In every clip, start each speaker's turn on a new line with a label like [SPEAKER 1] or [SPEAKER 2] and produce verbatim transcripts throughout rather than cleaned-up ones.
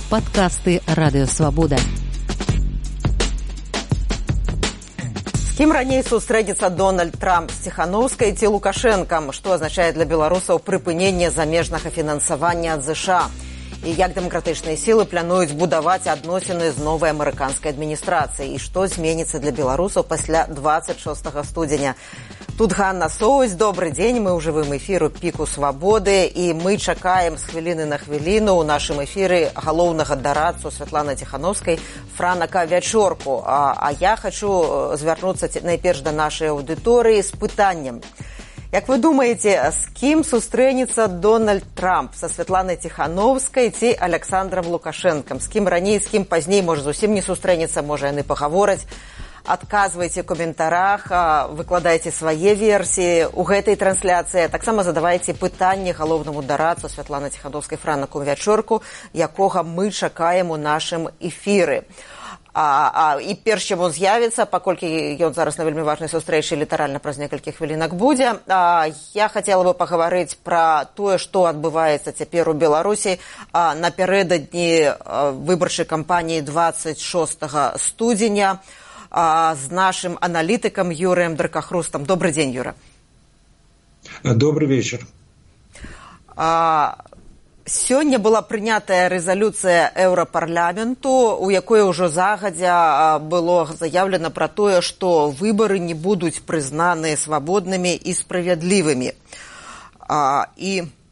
[SPEAKER 1] Падкасты Радыё Свабода.
[SPEAKER 2] З кім раней сустрэдзецца Дональд Трамп, з Ціхановскай ці Лукашэнкам? Што азначае для беларусаў прыпыненне замежнага фінансавання ад ЗША? І як дэмакратычныя сілы плануюць будаваць адносіны з новай амерыканскай адміністрацыяй? І што зменіцца для беларусаў пасля дваццаць шостага студзеня? Тут Ганна Соусь, добрый дзень, мы ў жывым эфіру «Піку свабоды», і мы чакаем з хвіліны на хвіліну ў нашым эфіры галоўнага дарадцу Святланы Ціхановскай Франака Вячорку. А, а я хочу звярнуцца найперш да нашай аўдыторыі з пытаннем. Як вы думаеце, з кім сустрэнецца Дональд Трамп? Са Святланай Ціхановскай ці Александром Лукашэнкам? З кім раней, з кім пазней, можа зусім не сустрэнецца, можа яны пагавораць? Адказвайце ў каментарах, выкладайце свае версіі ў гэтай трансляцыі. Таксама задавайце пытанні галоўнаму дарадцу Святланы Ціхановскай Франаку Вячорку, якога мы чакаем у нашым эфіры. А, а, і перш чым он з'явіцца, паколькі ён зараз на вельмі важнай сустрэчы, літаральна праз некалькі хвілінак будзе, а, я хацела бы пагаварыць пра тое, што адбываецца цяпер у Беларусі а, напярэдадні выбарчай кампаніі дваццаць шостага студзеня з нашим аналитиком Юрием Дракохрустом. Добрый день, Юра.
[SPEAKER 3] Добрый вечер.
[SPEAKER 2] Сёння была прынятая рэзалюцыя Еўрапарламенту, у якой ужо загадзя было заявлена пра тое, што выбары не будуць прызнаны свабоднымі і справядлівымі. І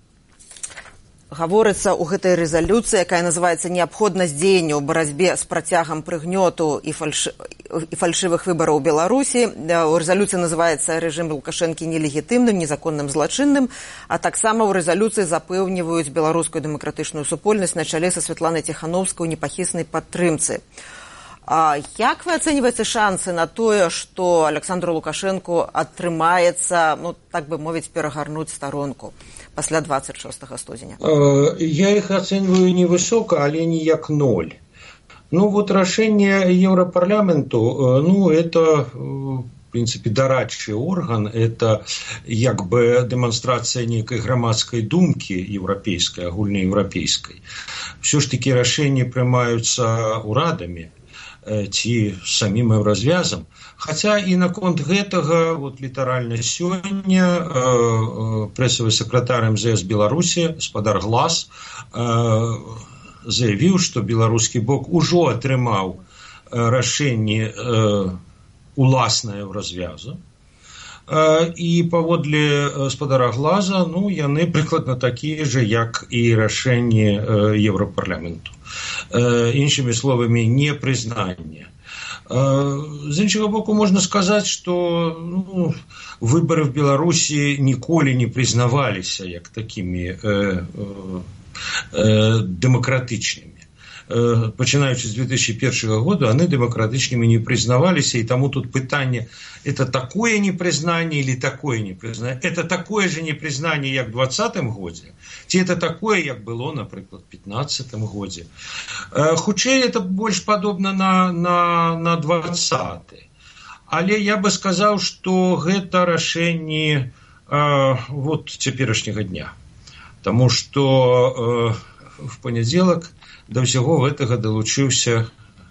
[SPEAKER 2] гаворыцца ў гэтай рэзалюцыі, якая называецца «Неабходнасць дзеяння ў барацьбе з працягам прыгнёту і, фальш... і фальшывых выбараў у Беларусі». У рэзалюцыі называецца «Рэжым Лукашэнкі нелегітымным, незаконным, злачынным», а таксама ў рэзалюцыі запэўніваюць беларускую дэмакратычную супольнасць на чале са Святланай Ціхановскай у непахіснай падтрымцы. А як вы ацэньваеце шансы на тое, што Александру Лукашэнку атрымаецца, ну, так бы мовіць, перагарнуць старонку пасля дваццаць шостага студзеня?
[SPEAKER 3] Я их оцениваю невысоко, але не як ноль. Ну вот решение Европарламенту, ну это, в принципе, дорадчий орган, это як бы демонстрация некой громадской думки европейской, агульноевропейской. Все ж таки решения принимаются урадами, ці самим Еўразвязам. Хаця і наконт гэтага, вот літаральна сёння э, э, прэсавы сакратар эм зэ эс Беларусі, гаспадар Глас, э, заявіў, што беларускі бок ужо атрымаў э, рашэнне э, уласна Еўразвяза. Э, і паводле гаспадара Глаза, ну, яны прыкладна такія же, як і рашэнне э, Еўрапарламенту. Э, іншымі словамі, непрызнанне. З іншага боку, можна сказаць, што ну, выбары в Беларусі ніколі не прызнаваліся як такімі э, э, дэмакратычнымі. Э, пачынаючы з две тысячи першага года, яны дэмакратычнымі не прызнаваліся, і таму тут пытанне, это такое непрызнанне или такое непрызнанне? Это такое же непрызнанне, як в двадцатым годзе? Ці это такое, як было, напрыклад, в пятнадцатым годзе? Э, хутчэй, это больш падобна на, на, на двадцаты. Але я бы сказаў, што гэта рашэнне э, вот цяперашняга дня. Таму што э, в панядзелак да ўсяго гэтага далучыўся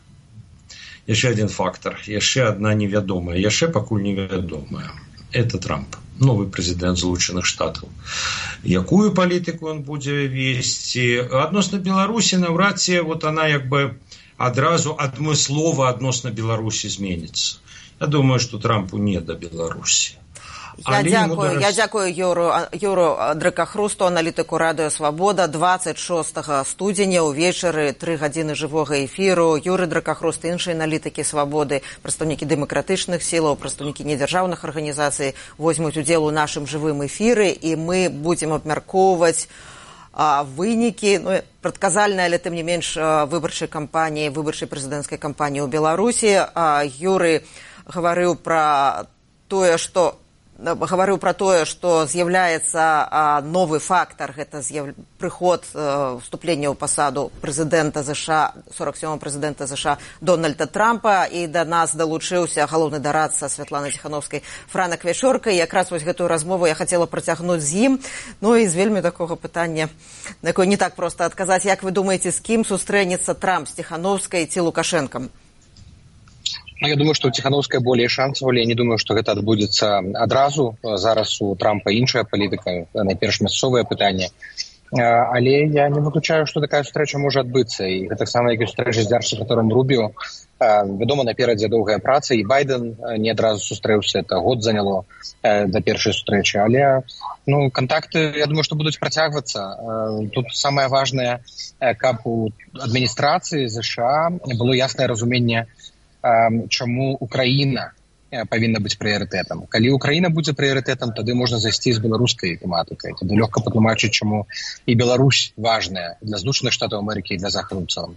[SPEAKER 3] яшчэ один фактор, яшчэ одна невядомая, яшчэ пакуль невядомая. Это Трамп, новый прэзідэнт Злучаных Штатаў. Якую палітыку ён будзе весці? Адносна Беларусі, наўрад ці вот она як бы адразу адмыслова адносна Беларусі зменіцца. Я думаю, што Трампу не да Беларусі.
[SPEAKER 2] Я дзякую, я дзякую Юру, Юру Дракохрусту, аналітыку Радыё Свабода. дваццаць шостага студзеня ўвечары тры гадзіны жывога эфіру. Юры Дракохруст, іншыя аналітыкі Свабоды, прадстаўнікі дэмакратычных сілаў, прадстаўнікі недзяржаўных арганізацый возьмуць удзел у нашым жывым эфіры, і мы будзем абмяркоўваць а, вынікі, ну, прадказальныя, але тым не менш выбарчай кампаніі, выбарчай прэзідэнцкай кампаніі ў Беларусі. А, Юры гаварыў пра тое, што гаварыў пра тое, што з'яўляецца новы фактар, гэта з'яв... прыход уступлення ў пасаду прэзідэнта ЗША, сорок сёмага прэзідэнта ЗША Дональда Трампа, і да нас далучыўся галоўны дарадца Святланы Ціханаўскай Франак Вячорка, і якраз вось гэтую размову я хацела працягнуць з ім, ну і з вельмі такога пытання, на якое не так проста адказаць. Як вы думаеце, з кім сустрэнецца Трамп, з Ціханаўскай ці Лукашэнкам?
[SPEAKER 4] Ну, я думаю, што у Ціханаўскай болей шансаў, але я не думаю, што гэта адбудзецца адразу. Зараз у Трампа іншая палітыка, найперш мясцовае пытанне. Але я не выключаю, што такая сустрэча можа адбыцца. І гэта таксама, як і сустрэча з дзяржсакратаром Рубіо. Вядома, наперадзе доўгая праца, і Байден не адразу сустрэўся, это год заняло да першай сустрэчы. Але ну, кантакты, я думаю, што будуць працягвацца. Тут самае важнае, каб у адміністрацыі ЗША было яснае разуменне, чаму Украіна павінна быць прыярытэтам. Калі Украіна будзе прыярытэтам, тады можна зайсці з беларускай тэматыкай. Тады лёгка патлумачыць, чаму і Беларусь важная для Злучаных Штатаў Амерыкі і для Захаду ў цэлым.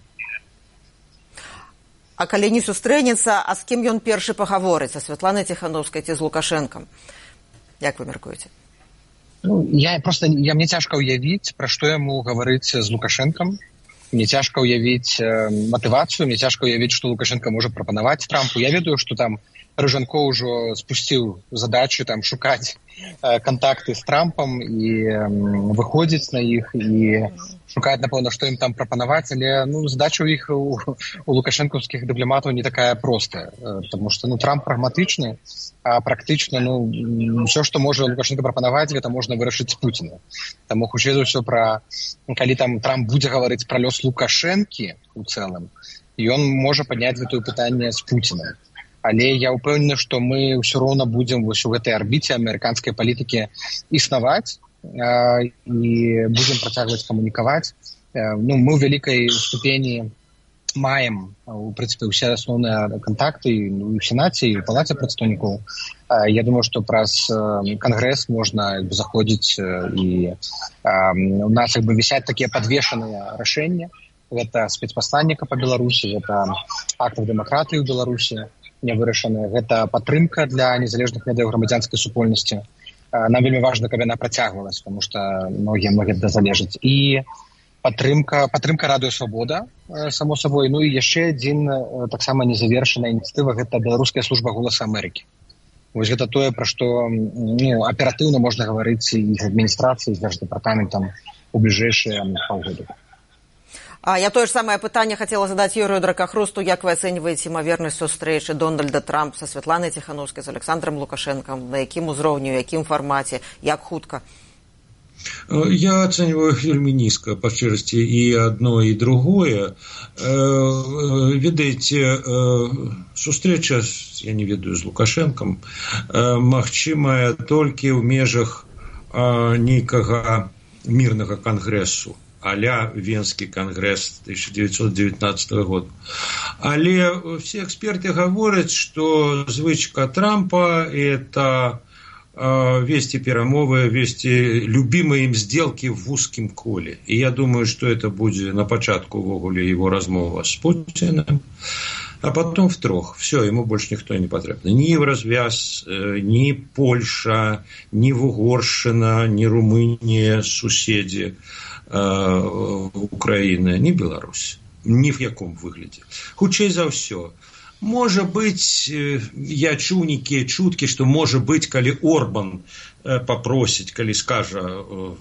[SPEAKER 2] А калі не сустрэнецца, а з кім ён першы пагаворыць? Са Святланай Ціханаўскай ці з Лукашэнкам? Як вы мяркуеце?
[SPEAKER 4] Ну, я просто, я, мне цяжка ўявіць, пра што яму гаварыць з Лукашэнкам. Мне цяжка ўявіць э, матывацыю, мне цяжка ўявіць, што Лукашенко можа прапанаваць Трампу. Я ведаю, што там Рыжанко ўжо спусціў задачу там шукаць э, кантакты з Трампам і э, выходзіць на іх і шукаць, напэўна, што ім там прапанаваць, але ну, задача ў іх у, у лукашэнкаўскіх дыпламатаў не такая простая, э, таму што ну, Трамп прагматычны, а практычна ну, ўсё, што можа Лукашенко прапанаваць, гэта можна вырашыць з Пуціна. Таму хутчэй за ўсё пра калі там Трамп будзе гаварыць пра лёс Лукашэнкі у цэлым, ён можа падняць гэтае пытанне з Пуцінам. Але я ўпэўнены, што мы ўсё роўна будзем вось у гэтай арбіце амерыканскай палітыкі існаваць э, і будзем працягваць камунікаваць. Э, ну, мы ў вялікай ступені маем, у прынцыпе, ўсе асноўныя кантакты ну, і ў Сенаце, і ў Палаце прадстаўнікоў. Э, я думаю, што праз э, Кангрэс можна заходзіць э, і э, у нас як бы вісяць такія падвешаныя рашэнні. Гэта спецпасланніка па Беларусі, гэта актаў дэмакратыі ў Беларусі, не вырашаны. Гэта падтрымка для незалежных медыяў грамадзянскай супольнасці. Нам вельмі важна, каб яна працягвалась, тому што многія многія залежаць. І падтрымка, падтрымка Радыё Свабода, само сабой. Ну і яшчэ адзін таксама незавершаная ініцыятыва, гэта Беларуская служба Голаса Амерыкі. Вось гэта тое, пра што ну, аператыўна можна гаварыць і з адміністрацыяй, з дзярждэпартаментам у бліжэйшыя паўгоды.
[SPEAKER 2] А я тое ж самае пытанне хацела задаць Юрыю Дракахрусту. Як вы ацэньваеце імавернасць сустрэчы Дональда Трампа са Святланай Ціханаўскай, з Александром Лукашэнкам, на якім узроўні, у якім фармаце, як хутка?
[SPEAKER 3] Я ацэньваю вельмі нізка, па шчырасці, і адно, і другое. Ведаеце, сустрэча, я не ведаю, з Лукашэнкам, магчымая толькі ў межах нейкага мірнага кангрэсу, а-ля Венскі кангрэс тысяча девятьсот девятнадцатого года. Але все эксперты говорят, что звычка Трампа – это э, вести перамовы, вести любимые им сделки в узким коле. И я думаю, что это будет на початку ввогуле его размова с Путиным, а потом втрох. Все, ему больше никто не потребен. Ни Еврозвяз, ни Польша, ни Угоршина, ни Румыния, суседи Украины, ні Беларусь, ні в якому выглядзе. Хутчэй за ўсё. Можа быць, я чуў нейкія чуткі, што можа быць, калі Орбан попросіць, калі скажа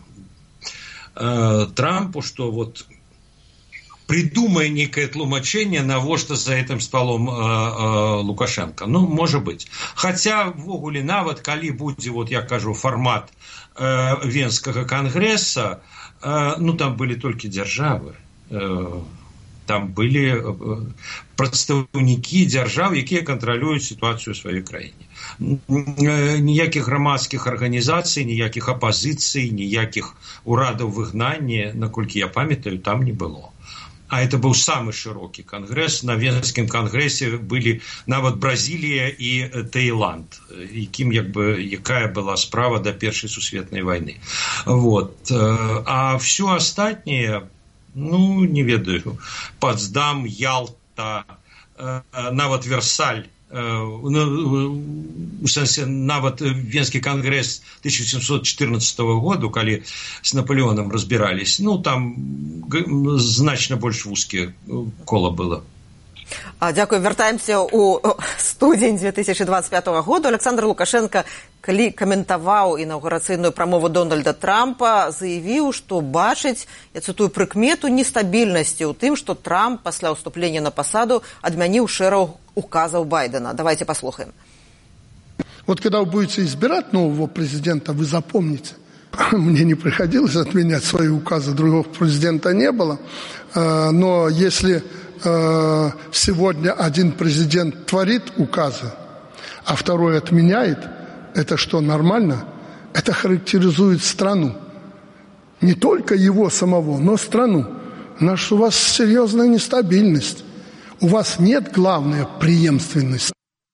[SPEAKER 3] Трампу, што вот придумай некое тлумачэнне, навошта за этим столом Лукашенко. Ну, можа быць. Хаця, ввогуле, нават калі будзе, вот я кажу, фармат Венскага кангрэса, ну, там были только державы, там были прадстаўнікі дзяржаў, якія кантралююць сітуацыю ў сваёй краіне. Ніякіх грамадскіх арганізацый, ніякіх апазіцый, ніякіх урадаў выгнання, наколькі я памятаю, там не было. А это был самый широкий конгресс. На Венском конгрессе были нават Бразилия и Таиланд, яким, як бы, якая была справа до Первой сусветной войны. Вот. А все остальное, ну, не ведаю, Потсдам, Ялта, нават Версаль ну, у сэнсе нават Венскі кангрэс тысяча семьсот четырнадцатого года, калі с Наполеоном разбирались, ну там значна больш вузкие кола было.
[SPEAKER 2] Дякую. Вяртаемся у студзень две тысячи двадцать пятого года. Александр Лукашенко, калі каментаваў інаўгурацыйную прамову Дональда Трампа, заявіў, што бачыць, я цытую, прыкмету нестабільнасці ў тым, што Трамп пасля ўступлення на пасаду адмяніў шэраг указаў Байдена. Давайте послухаем.
[SPEAKER 5] Вот когда вы будете избирать нового президента, вы запомните, мне не приходилось отменять свои указы, другого президента не было, но если сегодня один президент творит указы, а второй отменяет, это что, нормально? Это характеризует страну. Не только его самого, но страну. Значит, у вас серьезная нестабильность. У вас нет, главное, преемственности.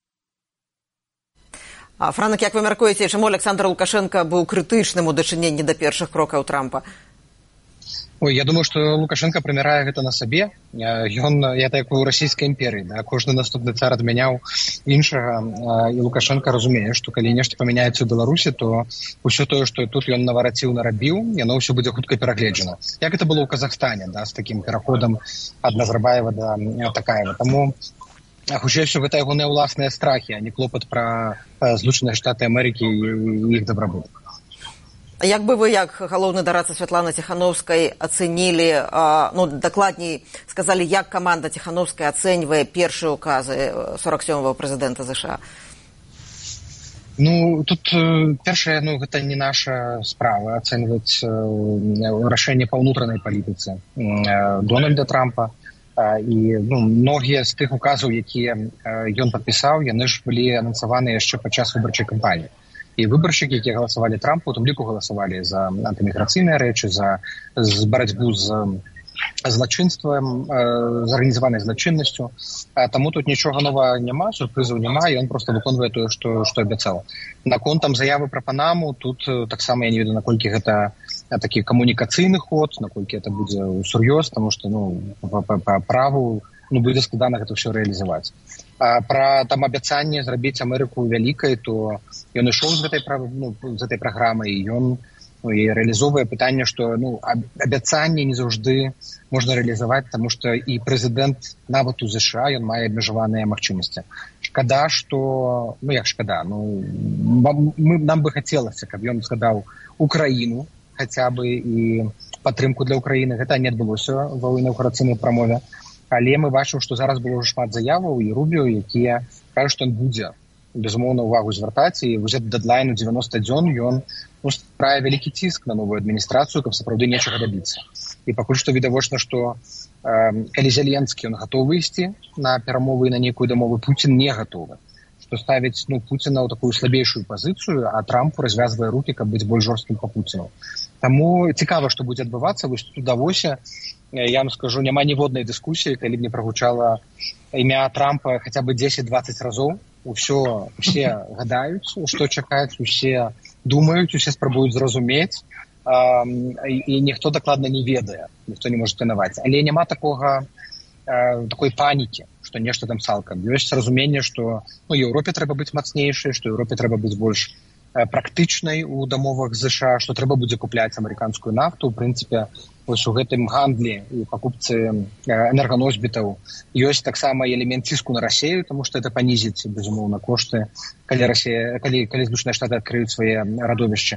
[SPEAKER 2] А, Франак, як ви мяркуєте, чому Александр Лукашенко був критичним у дачыненні до перших крокаў Трампа?
[SPEAKER 4] Ой, я думаю, што Лукашенко прымярае гэта на сабе. Ён, я так у расійскай імперыі, да, кожны наступны цар адмяняў іншага, і Лукашенко разумее, што калі нешта памяняецца ў Беларусі, то ўсё тое, што тут ён навараціў, нарабіў, яно ўсё будзе хутка перагледжана. Як гэта было ў Казахстане, да, з такім пераходам ад Назарбаева да Такаева. Таму хутчэй всё гэта ягоныя ўласныя страхі, а не клопат пра Злучаныя Штаты Амерыкі і іх дабрабыт.
[SPEAKER 2] Як бы вы, як галоўны дарадца Святланы Ціхановскай, ацэнілі, ну, дакладней сказалі, як каманда Ціхановскай ацэньвае першыя указы сорок сёмого прэзідэнта США?
[SPEAKER 4] Ну, тут першае, ну, гэта не наша справа ацэньваць рашэнне па ўнутранай палітыцы Дональда Трампа. І, ну, многія з тых указаў, якія ён падпісаў, яны ж былі анансаваны яшчэ падчас выбарчай кампаніі. І выбаршчыкі, якія галасавалі Трампу, у тым ліку галасавалі за антыміграцыйныя рэчы, за, за барацьбу з злачынствам, з арганізаванай злачыннасцю. Таму тут нічога новага няма, сюрпрызаў няма, і ён проста выконвае тое, што, што абяцаў. Наконт там заявы пра Панаму, тут таксама я не ведаю, наколькі гэта такі камунікацыйны ход, наколькі гэта будзе сур'ёз, таму што, ну, па, па, па праву, ну, будзе складана гэта ўсё рэалізаваць. А пра там абяцанне зрабіць Амерыку вялікай, то ён ішоў з гэтай, ну, з гэтай праграмай, і ён, ну, і рэалізоўвае пытанне, што, ну, абяцанне не заўжды можна рэалізаваць, таму што і прэзідэнт нават у ЗША, ён мае абмежаваныя магчымасці. Шкада, што, ну, як шкада, ну, мы, нам бы хацелася, каб ён згадаў Украіну, хаця бы і падтрымку для Украіны. Гэта не адбылося ва інаўгурацыйнай прамове. Але мы бачым, што зараз было ўжо шмат заяваў і Рубіо, якія кажуць, што ён будзе, безумоўна, увагу звяртаць, і вось этот дэдлайн у дзевяноста дзён, ён, ну, стварае вялікі ціск на новую адміністрацыю, каб сапраўды нечага дабіцца. І пакуль што відавочна, што э, калі Зеленскі, ён гатовы ісці на перамовы і на нейкую дамову, Пуцін не гатовы. Што ставіць, ну, Пуціна ў такую слабейшую пазіцыю, а Трампу развязвае рукі, каб быць больш жорсткім па Пуціну. Таму цікава, што будзе адбывацца, вось тут у Давосе, я вам скажу, няма ніводнай дыскусіі, калі б не прагучала імя Трампа хаця бы дзесяць-дваццаць разоў. Усё, усе гадаюць, што чакаюць, усе думаюць, усе спрабуюць зразумець, а, і, і ніхто дакладна не ведае, ніхто не можа планаваць. Але няма такога, а, такой панікі, што нешта там цалкам. Ёсць разуменне, што, ну, Еўропе трэба быць мацнейшай, што Еўропе трэба быць больш практычнай у дамовах ЗША, што трэба будзе купляць амерыканскую нафту. У прынцыпе, вось у гэтым гандлі і пакупцы энерганосьбітаў ёсць таксама элемент ціску на Расею, таму што это панізіць, безумоўна, кошты, калі Расія, калі, калі Злучаныя Штаты адкрыюць свае радовішчы.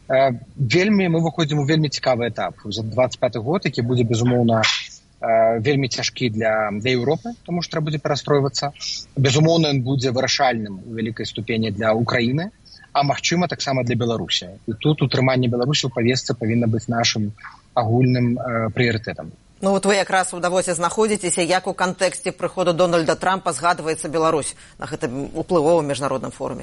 [SPEAKER 4] Вельмі, мы выходзім у вельмі цікавы этап. За двадцать пяты год, які будзе, безумоўна, вельмі цяжкі для, для Еўропы, таму што трэба будзе перастройвацца. Безумоўна, ён будзе вырашальным у вялікай ступені для Украіны, а магчыма таксама для Беларусі. І тут утрыманне Беларусі ў павестцы павінна быць нашым агульным э, прыярытэтам.
[SPEAKER 2] Ну вот вы якраз у Давосе знаходзіцеся, як у кантэксце прыходу Дональда Трампа згадваецца Беларусь на гэтым уплывовым міжнародным форуме?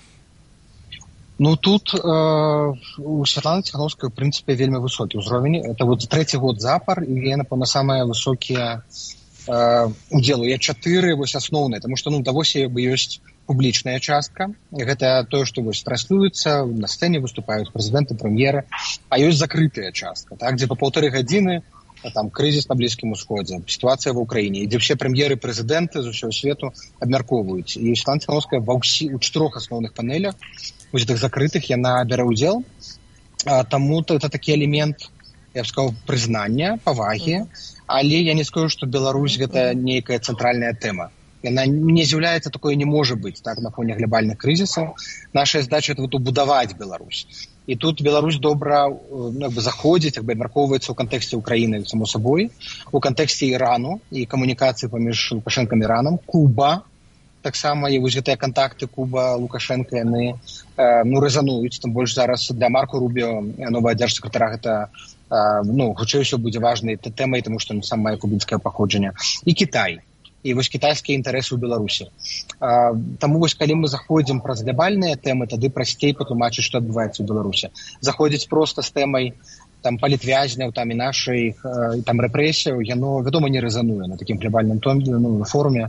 [SPEAKER 4] Ну тут э, у Святланы Ціхановскай, у прынцыпе, вельмі высокі ўзровень. Это вот трэці год запар, і я, напэўна, самыя высокія э, удзелы. Я чатыры вось асноўныя, таму што, ну, у Давосе ёсць публічная частка. Гэта тое, што вось транслюецца, на сцэне выступаюць прэзідэнты, прэм'еры, а ёсць закрытая частка, так, дзе па паўтары гадзіны там крызіс на Блізкім Усходзе, сітуацыя ва ўкраіне, дзе ўсе прэм'еры прэзідэнты з усяго свету абмяркоўваюць. І Светлана Ціханаўская ва ўсі у чатырох асноўных панелях, у гэтых закрытых, яна бярэ ўдзел. Таму это такі элемент, я б сказаў, прызнання, павагі, але я не скажу, што Беларусь гэта нейкая цэнтральная тэма. Яна не з'яўляецца, такое не можа быць, так, на фоне глобальных крызісаў. Наша задача это вот убудаваць Беларусь. І тут Беларусь добра, ну, як бы заходзіць, як бы абмяркоўваецца ў кантэксце Украіны, само собой, у кантэксце Ірану і камунікацыі паміж Лукашэнкам і Іранам, Куба, таксама і вось гэтыя кантакты Куба, Лукашэнка, яны э, ну, рэзануюць, тым больш зараз для Марко Рубіо, новага дзяржсакратара, гэта э, ну, хутчэй усё будзе важнай тэмай, таму што сам мае кубінскае паходжанне. І Кітай. І вось кітайскія інтарэсы ў Беларусі. А, таму вось калі мы заходзім праз глобальныя тэмы, тады прасцей патлумачыць, што адбываецца ў Беларусі. Заходзіць проста з тэмай там палітвязняў, там і нашай і там рэпрэсіяў, яно, вядома, не рэзануе на такім глобальным тоне, ну, форуме.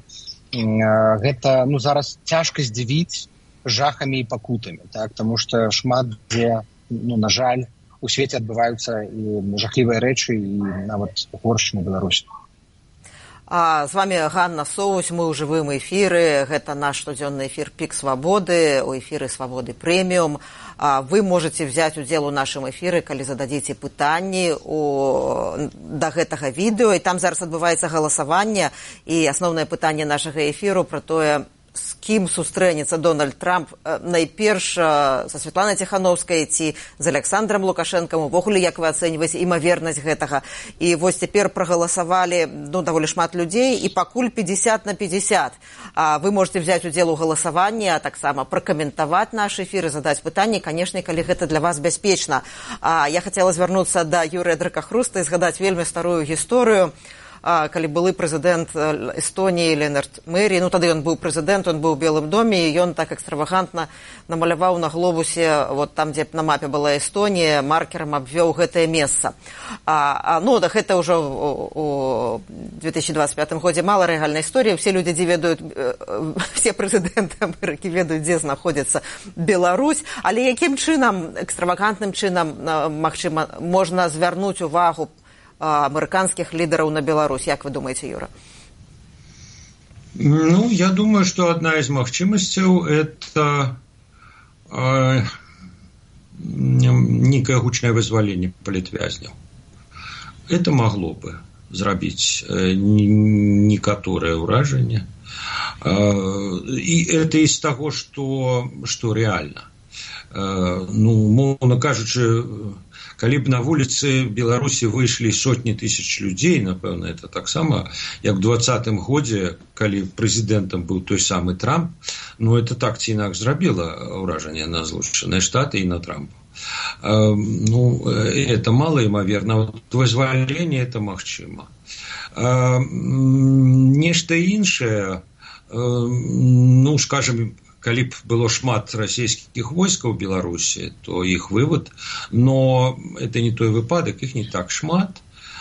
[SPEAKER 4] А, гэта, ну, зараз цяжка здзівіць жахамі і пакутамі, так, таму што шмат дзе, ну, на жаль, у свеце адбываюцца і жахлівыя рэчы, і нават горш на Беларусі.
[SPEAKER 2] А з вами Ганна Соусь, мы ў жывым эфіры, гэта наш штодзённы эфір «Пік свабоды», у эфіры «Свабоды прэміум». А вы можете взять удзел у нашым эфіры, калі зададзіце пытанні у... да гэтага відэо, і там зараз адбываецца галасаванне, і асноўнае пытанне нашага эфіру пра тое, з кім сустрэнецца Дональд Трамп, найперш са Светланай Ціханаўскай ці з Александром Лукашэнкам, увогуле як вы ацэньваеце імавернасць гэтага. І вось цяпер прагаласавалі, ну, даволі шмат людзей, і пакуль пятьдесят на пятьдесят. А вы можете взять удзел у галасаванні, а таксама пракаментаваць наш эфір і задаць пытанні, канешне, калі гэта для вас бяспечна. А я хацела звярнуцца да Юрыя Дракахруста і згадаць вельмі старую гісторыю. Калі былы прэзідэнт Эстоніі Ленард Мэрі, ну тады ён быў прэзідэнт, он быў у Белым доме, і ён так экстравагантна намаляваў на глобусе, вот там, дзе на мапе была Эстонія, маркерам абвёў гэтае месца. А, а, ну, да, гэта ўжо у две тысячи двадцать пятым годзе мала рэальнай історыі, все людзі, дзе ведаюць, все прэзідэнты Амерыкі ведаюць, дзе знаходзіцца Беларусь, але якім чынам, экстравагантным чынам, магчыма, можна звярнуць увагу американских лидеров на Беларусь. Як вы думаете, Юра?
[SPEAKER 3] Ну, я думаю, что одна из магчимостей это э, некое гучное вызволение палітвязняў. Это могло бы зрабіць э, некоторое ўражанне. Э, и это из того, что, что реально. Э, ну, мовно кажучы, калі б на вуліцы Беларусі выйшлі сотні тысяч людзей, напэўна, это таксама, як у двадцатым годзе, калі прэзідэнтам быў той самы Трамп, ну, это так ці інакш зрабіла ўражанне на Злучаныя Штаты і на Трампа. Ну, это малоімаверна. Вот вызваленне это магчыма. Нешта іншае, ну, скажем, калі б было шмат расійскіх войскаў у Беларусі, то іх вывод, но это не той выпадак, іх не так шмат.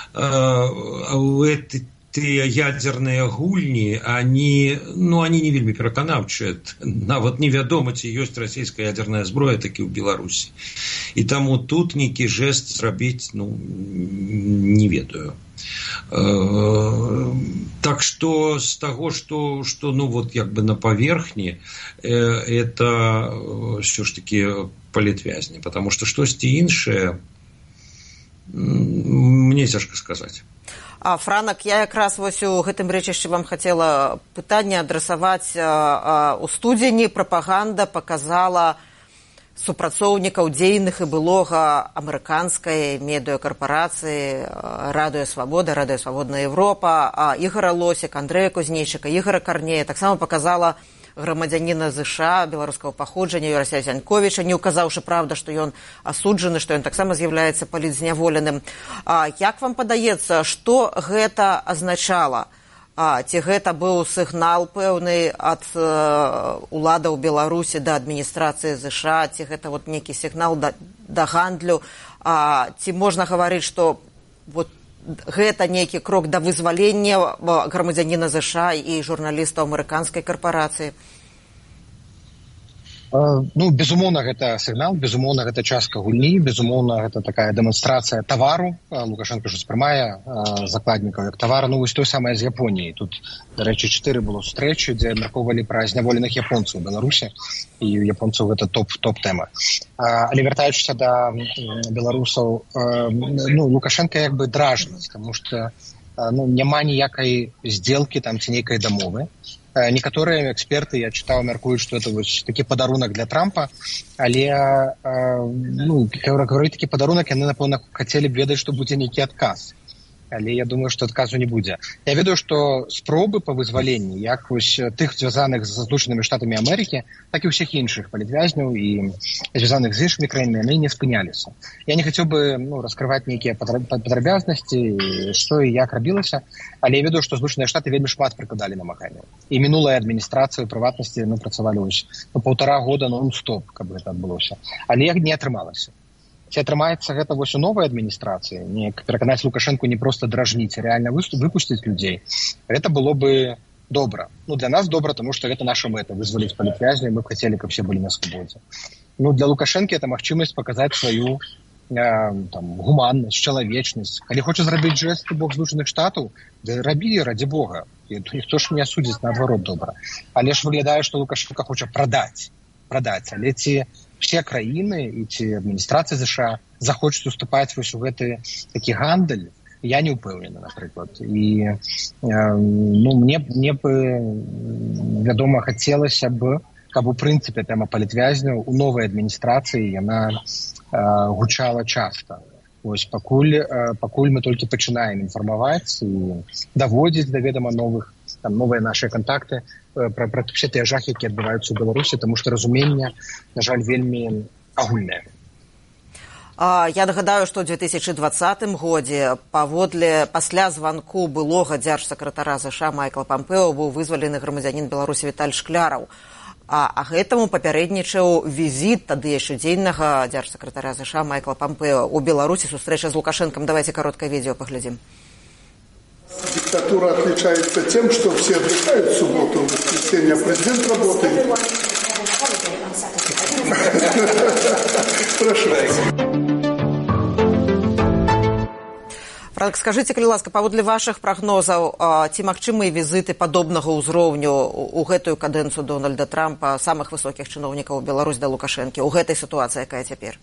[SPEAKER 3] Тыя ядзерныя гульні, они, ну, они не вельмі пераканаўчыя. Нават невядома, ці ёсць расійская ядзерная зброя такі ў Беларусі. І таму тут нейкі жэст зрабіць, ну, не ведаю. Так что с того, что, что ну вот как бы на поверхне, это все ж таки палітвязні, потому что штосьці іншае мне цяжка сказаць.
[SPEAKER 2] А, Франак, я якраз вось у гэтым рэчышчы вам хацела пытанне адрасаваць. У студзені прапаганда показала супрацоўнікаў дзейных і былога амерыканскай медыакарпорацыі Радыё Свабода, Радыё Свабодная Европа, Ігора Лосік, Андрэя Кузнейчыка, Ігора Карнея, таксама показала грамадзяніна ЗША беларускага паходжання Юрася Зяньковіча, не указаўшы, правда, што ён асуджаны, што ён таксама з'яўляецца палітзняволеным. Як вам падаецца, што гэта азначала? А, ці гэта быў сігнал пэўны ад э, уладаў Беларусі да адміністрацыі ЗША, ці гэта вот нейкі сігнал да, да гандлю, а, ці можна гаварыць, што вот гэта нейкі крок да вызвалення грамадзяніна ЗША і журналістаў амерыканскай карпорацыі?
[SPEAKER 4] Ну, безумоўна, гэта сігнал, безумоўна, гэта частка гульні, безумоўна, гэта такая дэманстрацыя тавару. Лукашенко ж успрымае закладнікаў як тавар. Ну, вось той самае з Японіяй. Тут, дарэчы, чатыры было сустрэчы, дзе абмяркоўвалі пра зняволеных японцаў у Беларусі, і у японцаў гэта топ-топ-тэма. Але вяртаючыся да беларусаў, ну, Лукашенко як бы дражніць, таму што ну, няма ніякай здзелкі там ці нейкай дамовы. Некаторыя эксперты, я чытаў, мяркуюць, што это вось такі падарунак для Трампа, але ну, гаварыць такі падарунак, яны, напэўна, хацелі б ведаць, што будзе нейкі адказ. Але я думаю, што адказу не будзе. Я ведаю, што спробы па вызваленні, як вось тых звязаных з Злучанымі Штатамі Амерыкі, так і ўсіх іншых палітвязняў і звязаных з іншымі краінамі, яны не спыняліся. Я не хацеў бы ну, раскрываць нейкія падрабязнасці, што і як рабілася, але я ведаю, што Злучаныя Штаты вельмі шмат прыкладалі намаганняў. І мінулая адміністрацыя, у прыватнасці, ну, працавалі вось ну, паўтара года нон-стоп, каб гэта адбылося. Але не атрымалася. Ці атрымаецца гэта вось у новай адміністрацыі, не пераканаць Лукашэнку не проста дражніць, а рэальна выпусціць людзей, гэта было бы добра. Ну, для нас добра, таму што гэта наша мэта, вызваліць палітвязняў, мы б хацелі, каб все былі на свабодзе. Ну, для Лукашэнкі это магчымасць паказаць сваю э, там, гуманнасць, чалавечнасць. Калі хоча зрабіць жэст у бок Злучаных Штатаў, да рабі, раді Бога. І ніхто ж не асудзіць, наадварот, добра. Але ж выглядае, што Лукашенко хоча прадаць, прадаць, але ці все краіны і ці адміністрацыя ЗША захочуць уступаць вось у гэты такі гандаль, я не ўпэўнена, напрыклад. І э, ну, мне, мне бы, вядома, хацелася б, каб у прынцыпе тэма палітвязняў у новай адміністрацыі яна э, гучала часта. Вось пакуль, э, пакуль мы толькі пачынаем інфармаваць і даводзіць да ведама новых, там, новыя нашыя кантакты пра, пра все тыя жахі, які адбываюцца ў Беларусі, таму што разуменне, на жаль, вельмі агульнае.
[SPEAKER 2] Я нагадаю, што ў две тысячы двадцатым годзе паводле пасля званку былога дзяржсакратара ЗША Майкла Пампео быў вызвалены грамадзянін Беларусі Віталь Шкляраў. А, а гэтаму папярэднічаў візіт тады яшчэ дзейнага дзяржсакратара ЗША Майкла Пампео у Беларусі, сустрэча з Лукашенком. Давайте кароткае відео паглядзім.
[SPEAKER 5] Диктатура отличается тем, что все отдыхают в субботу, в воскресенье, а президент работает. Прошу.
[SPEAKER 2] Франк, скажите, калі ласка, паводле вашых прагнозаў, ці магчымыя візіты падобнага ўзроўню у гэтую кадэнцыю Дональда Трампа, самых высокіх чыноўнікаў Беларусь да Лукашэнкі, у гэтай сітуацыі, якая цяпер?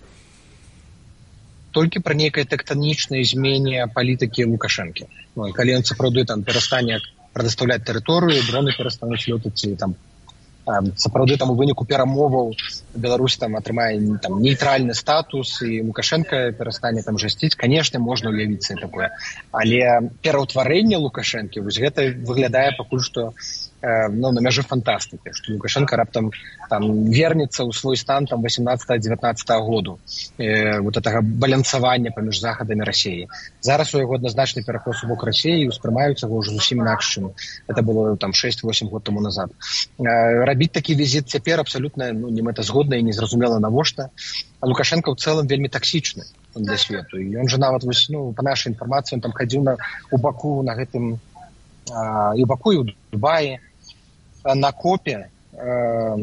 [SPEAKER 4] Толькі пра нейкай тэктанічнай змене палітыкі Лукашэнкі. Ну, і калі ён сапраўды там перастане прадастаўляць тэрыторыю, дроны перастануць лётаць, і там сапраўды там у выніку перамоваў Беларусь там атрымае там нейтральны статус і Лукашенко перастане там жасціць, канешне, можна уявіць сабе такое. Але пераўтварэнне Лукашэнкі вось гэта выглядае пакуль што э, ну, на мяжы фантастыкі, што Лукашенко раптам там вернецца ў свой стан там восемнадцатага-дзевятнаццатага году э, вот гэтага балансавання паміж захадамі Расіі. Зараз у яго адназначны пераход у бок Расіі, успрымаюць яго ўжо зусім інакш, чым это было там шэсць-восем год таму назад. Э, рабіць такі візіт цяпер абсалютна ну, не мэтазгодна і незразумела навошта. А Лукашенко ў цэлым вельмі таксічны для свету. І ён жа нават вось, ну, па нашай інфармацыі он там хадзіў на у Баку на гэтым а, і ў Баку і ў Дубаі на копе э,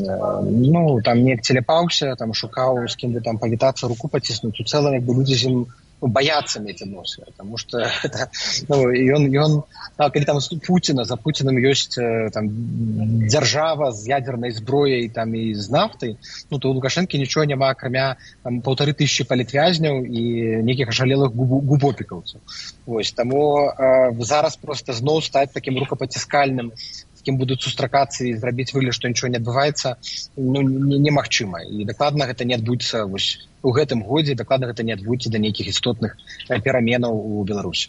[SPEAKER 4] ну там неяк целепаўся, там шукаў з кім бы там павітацца, руку паціснуць. У цэлым як бы людзі з ім ну, баяцца мець адносіны, таму што это, ну, ён, ён, а, калі там Пуціна, за Пуціным ёсць там дзяржава з ядзернай зброяй там і з нафтай, ну то у Лукашэнкі нічога няма, акрамя там паўтары тысячы палітвязняў і нейкіх ашалелых губопікаўцаў. Вось, таму э, зараз проста зноў стаць такім рукапаціскальным, з кім будуць сустракацца і зрабіць выгляд, што нічого не адбываецца, ну немагчыма. І дакладна гэта не адбудзецца вось у гэтым годзе, дакладна гэта не адбудзецца да нейкіх істотных пераменаў у Беларусі.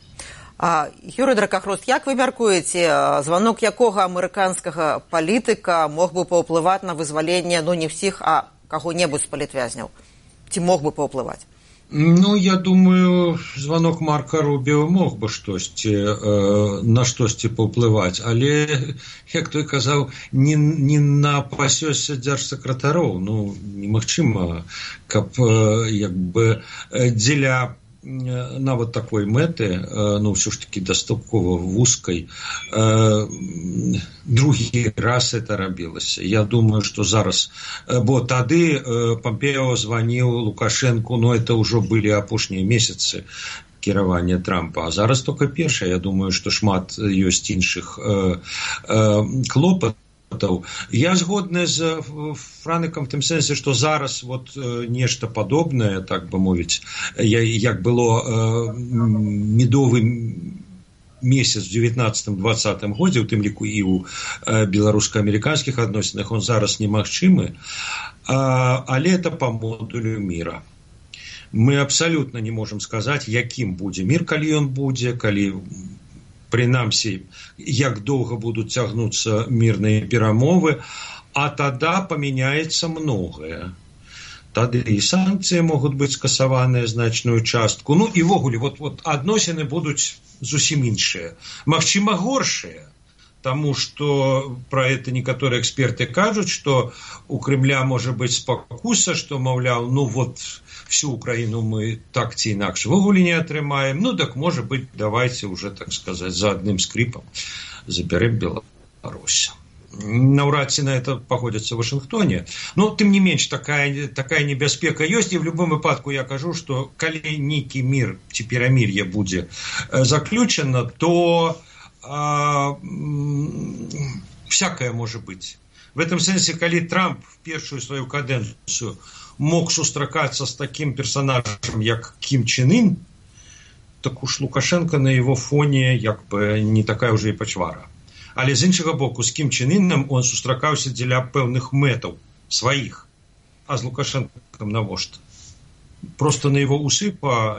[SPEAKER 2] А, Юрый Дракахрост, як вы мяркуеце, званок якога амерыканскага палітыка мог бы паўплываць на вызваленне, ну не ўсіх, а каго-небудзь з палітвязняў? Ці мог бы паўплываць?
[SPEAKER 3] Ну, я думаю, звонок Марка Рубіо мог бы штосьці, э, на штосьці паўплываць, але, як той казаў, не, не на пасёсся дзяржсакратароў. Ну, немагчыма, каб э, як бы дзеля нават такой мэты, ну, ўсё ж таки дастаткова вузкай, другі раз это рабілася. Я думаю, что зараз, бо тады Помпео званіў Лукашенку, но это ўжо былі апошнія месяцы кіравання Трампа, а зараз только першае. Я думаю, что шмат ёсць іншых клопатаў. Я згодны з Франыкам в тым сэнсе, што зараз вот нешта падобнае, так бы мовіць, як было медовы месяц в девятнадцатым двадцатым годзе, у тым ліку і ў беларуска-амерыканскіх адносінах, он зараз немагчымы, але это по модулю мира. Мы абсолютно не можем сказаць, якім будзе мир, калі ён будзе, калі прынамсі, як доўга будуць цягнуцца мірныя перамовы, а тада памяняецца многае. Тады і санкцыі могуць быць скасаваныя значную частку. Ну і ввогуле, вот, вот адносіны будуць зусім іншыя. Магчыма, горшыя, таму што пра это некаторыя эксперты кажуць, што у Крымля можа быць спакуса, што, маўляў, ну вот всю Украину мы так ці інакш ввогуле не атрымаем, ну так, можа быць, давайте уже, так сказать, за одним скрипом заберем Беларусь. Наўрад ці на это погодзяцца в Вашингтоне, но тым не менш такая, такая небяспека ёсць, і в любым выпадку я кажу, что калі нейкі мир ці перамір'е будзе заключено, то а, всякое может быть. В этом сэнсе, калі Трамп в першую свою кадэнцыю мог сустракацца с таким персонажем, як Ким Чен Ын, так уж Лукашенко на его фоне як бы не такая уже и пачвара. Але з іншага боку, з Ким Чен Ыном он сустракаўся дзеля пэўных мэтаў сваіх, а з Лукашенком навошта? Просто на его усы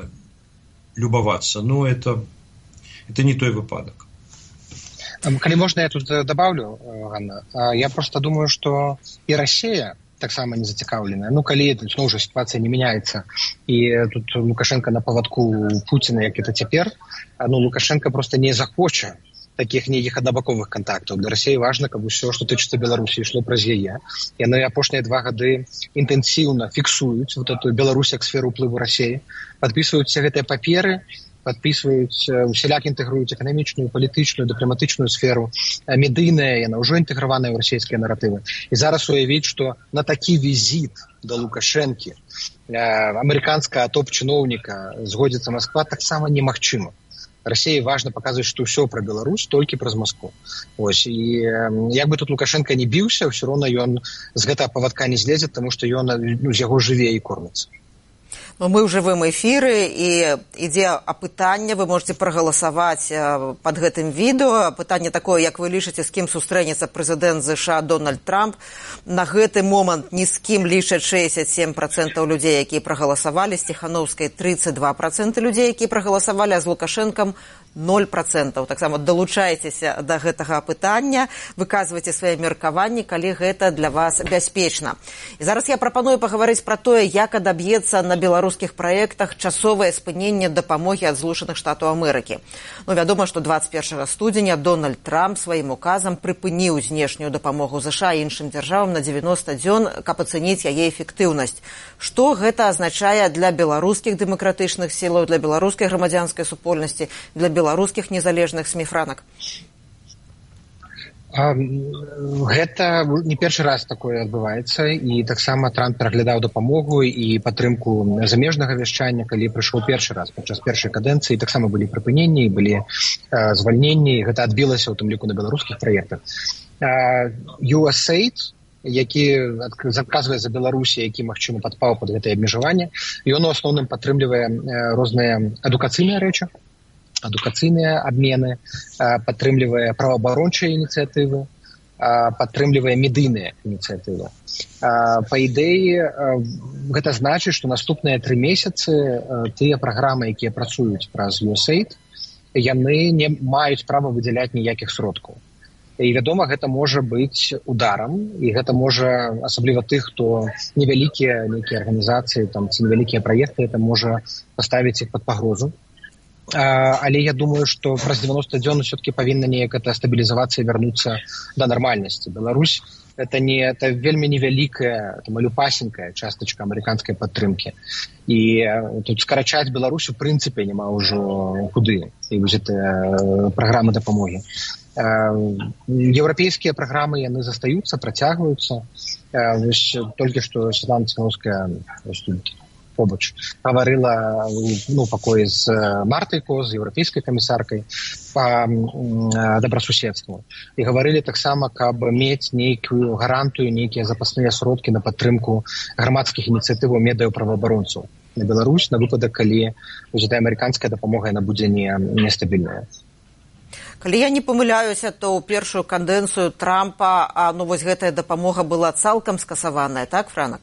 [SPEAKER 3] полюбоваться, но это, это не той выпадок.
[SPEAKER 4] Калі можна, я тут добавлю, Ганна, я просто думаю, что и Россия таксама не зацікаўленая. Ну, калі зноў жа сітуацыя не мяняецца, і тут Лукашенко на павадку Пуціна, як это цяпер, ну, Лукашенко просто не захоча таких нейкіх аднабаковых контактаў. Для России важно, каб усё, што тычыцца Беларусі, ішло праз яе. Яны апошнія два гады інтэнсіўна фіксуюць вот эту Беларусь як сферу ўплыву России, падпісваюць гэтыя паперы, подписываюць, усяляк інтэгруюць эканамічную, палітычную, дыпламатычную сферу, медыйная, яна ўжо інтэграваная ў расійскія наратывы. І зараз уявіць, што на такі візіт да Лукашэнкі амерыканскага топ-чыноўніка згодзіцца Москва таксама немагчыма. Расіі важна паказваць, што ўсё пра Беларусь толькі праз Москву. Ось, і як бы тут Лукашенко не біўся, ўсё роўна ён з гэтага павадка не злезе, таму што ён, ну, з яго жыве і корміцца.
[SPEAKER 2] Но мы ў жывым эфіры, і ідзе апытанне, вы можете прагаласаваць пад гэтым відэо. Пытанне такое, як вы лічыце, з кім сустрэнецца прэзідэнт ЗША Дональд Трамп. На гэты момант ні з кім лічаць шэсцьдзесят семь процентаў людзей, якія прагаласавалі, з Ціханаўскай тридцать два процента людзей, якія прагаласавалі, а з Лукашэнкам ноль процентаў. Таксама далучайцеся да гэтага апытання, выказвайце свае меркаванні, калі гэта для вас бяспечна. І зараз я прапаную пагаварыць пра тое, як адаб'ецца на беларускіх праектах часовае спыненне дапамогі ад Злучаных Штатаў Амерыкі. Ну, вядома, што двадцать первого студзеня Дональд Трамп сваім указам прыпыніў знешнюю дапамогу ЗША і іншым дзяржавам на девяносто дзён, каб ацэніць яе эфектыўнасць. Што гэта азначае для беларускіх дэмакратычных сілаў, для беларускай грамадзянскай супольнасці, для беларускіх незалежных СМІ, Франак?
[SPEAKER 4] Гэта не першы раз такое адбываецца, і таксама Трамп пераглядаў дапамогу і падтрымку замежнага вяшчання, калі прыйшоў першы раз падчас першай кадэнцыі, таксама былі прыпыненні, былі звальненні, і гэта адбілася ў тым ліку на беларускіх праектах. ю эс эй ай ди, які заказвае за Беларусі, які, магчыма, падпаў пад гэтае абмежаванне, ён у асноўным падтрымлівае розныя адукацыйныя рэчы, адукацыйныя абмены, падтрымлівае праваабарончыя ініцыятывы, падтрымлівае медыйныя ініцыятывы. Па ідэі, гэта значыць, што наступныя тры месяцы тыя праграмы, якія працуюць праз ю эс эй ай ди, яны не маюць права выдзяляць ніякіх сродкаў. І, вядома, гэта можа быць ударам, і гэта можа, асабліва тых, хто невялікія нейкія арганізацыі, там, ці невялікія праекты, это можа паставіць іх пад пагрозу. Але я думаю, што праз девяносто дзён все-таки павінна неяк это стабілізавацца і вярнуцца да нармальнасці. Беларусь это не это вельмі невялікая, малюпасенькая частачка амерыканскай падтрымкі. І тут скарачаць Беларусь у прынцыпе няма ўжо куды. І вось гэтыя праграмы дапамогі. Еўрапейскія праграмы яны застаюцца, працягваюцца. Вось толькі што Святлана Ціханаўская побач гаварыла ну, пакоі з Мартай Коз, еўрапейскай камісаркай па добрасуседству. І гаварылі таксама, каб мець нейкую гарантыю, нейкія запасныя сродкі на падтрымку грамадскіх ініцыятываў медыяправаабаронцаў на Беларусь на выпадак, калі гэтая амерыканская дапамога яна будзе нестабільная.
[SPEAKER 2] Калі я не памыляюся, то ў першую кадэнцыю Трампа ну, вось гэтая дапамога была цалкам скасаваная, так, Франак?